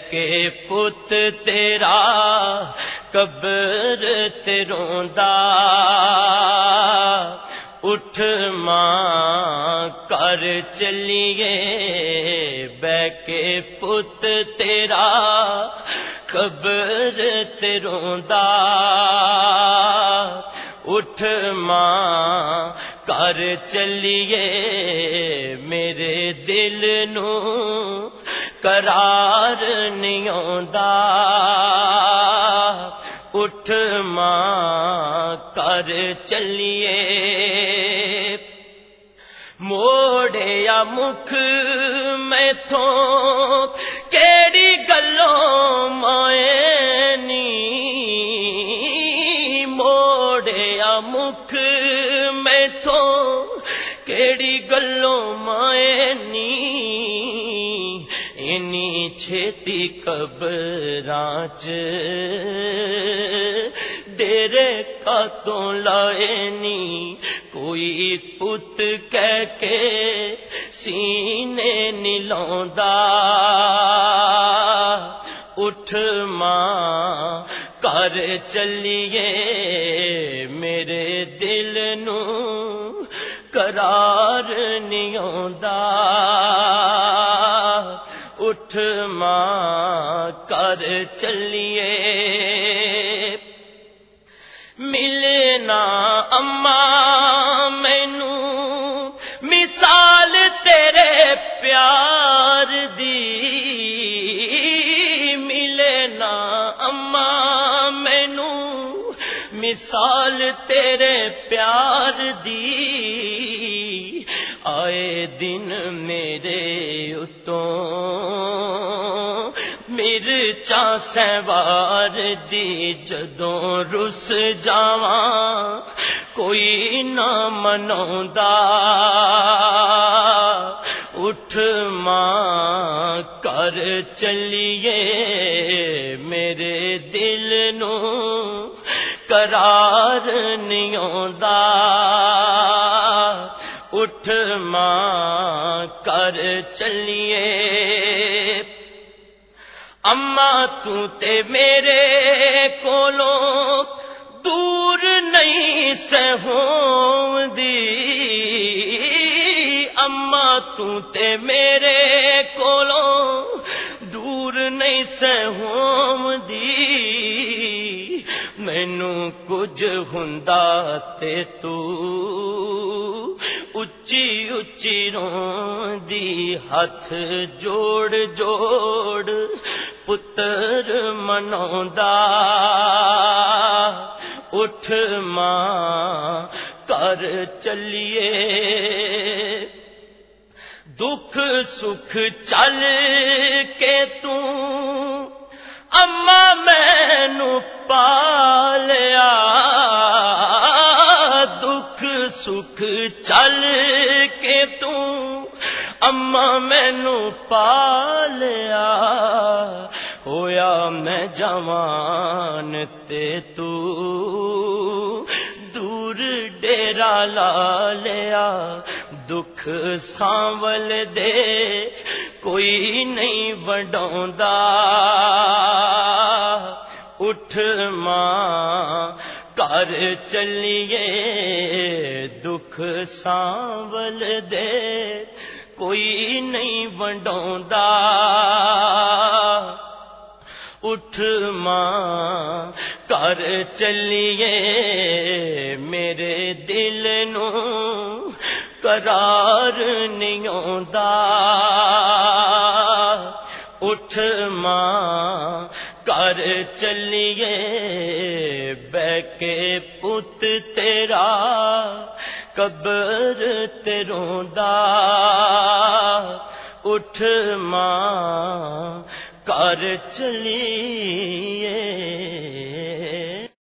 کے پت تیرا قبر تے روندا اٹھ ماں کر چلیے بہ کے پت تیرا قبر تے روندا اٹھ ماں کر چلیے میرے دل نو قرار نہیں آندا اٹھ ماں کر چلیے موڑیا مکھ میں تھوں کیڑی گلوں مائے نی موڑیا مکھ میں تھوں کیڑی گلوں مائے نی اینی چھیتی قبراں چ ڈیرے کاتوں لائے نی کوئی پت کہہ کے سینے نہیں لاوندا اٹھ ماں کر چلیے میرے دل نو قرار نہیں آندا اٹھ ماں کر چلیے ملنا اماں مینو مثال تیرے پیار دی ملنا اماں مینو مثال تیرے پیار دی آئے دن میرے اتوں مرچاں سوار دی جدوں رس جاواں کوئی نہ مناوندا اٹھ ماں کر چلیے میرے دل نو قرار نہیں آندا اٹھ ماں کر چلیے اماں تو تے میرے کولوں دور نہیں سہوندی اماں تو تے میرے کولوں دور نہیں سہوندی مینو کچھ ہوندا تے تو اچھی اچھی روندی ہاتھ جوڑ جوڑ پتر مناوندا اٹھ ماں کر چلیے دکھ سکھ چل کے اماں مینو پالیا دکھ سکھ چل کے اماں مینو پالیا ہویا میں جوان تے تو دور ڈیرا لا لیا دکھ سانول دے کوئی نہیں وڈاوندا اٹھ ماں کر چلیے دکھ سانول دے کوئی نہیں وڈاوندا اٹھ ماں کر چلیے میرے دل نو قرار نہیں آندا اٹھ ماں کر چلیے بہ کے پت تیرا قبر تے روندا اٹھ ماں کر چلیے